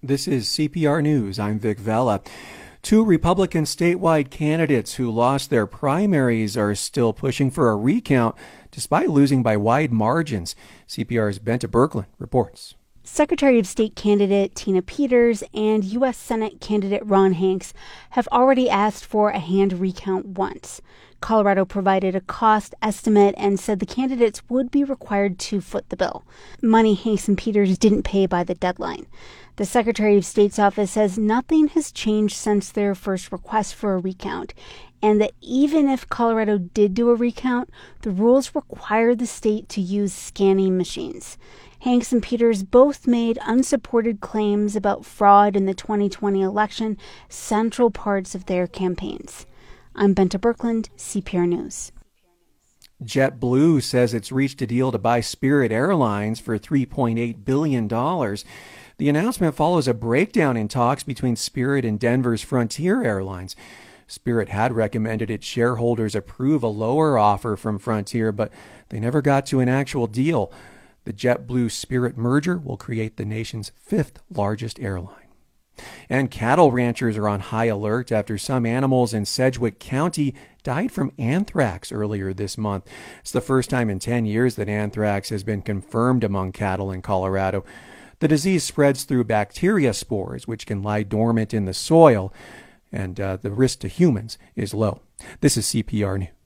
This is CPR News. I'm Vic Vela. Two Republican statewide candidates who lost their primaries are still pushing for a recount despite losing by wide margins. CPR's Bente Birkeland reports. Secretary of State candidate Tina Peters and U.S. Senate candidate Ron Hanks have already asked for a hand recount once. Colorado provided a cost estimate and said the candidates would be required to foot the bill. Money Hanks and Peters didn't pay by the deadline. The Secretary of State's office says nothing has changed since their first request for a recount, and that even if Colorado did do a recount, the rules require the state to use scanning machines. Hanks and Peters both made unsupported claims about fraud in the 2020 election, central parts of their campaigns. I'm Bente Birkeland, CPR News. JetBlue says it's reached a deal to buy Spirit Airlines for $3.8 billion. The announcement follows a breakdown in talks between Spirit and Denver's Frontier Airlines. Spirit had recommended its shareholders approve a lower offer from Frontier, but they never got to an actual deal. The JetBlue-Spirit merger will create the nation's fifth largest airline. And cattle ranchers are on high alert after some animals in Sedgwick County died from anthrax earlier this month. It's the first time in 10 years that anthrax has been confirmed among cattle in Colorado. The disease spreads through bacteria spores, which can lie dormant in the soil, and the risk to humans is low. This is CPR News.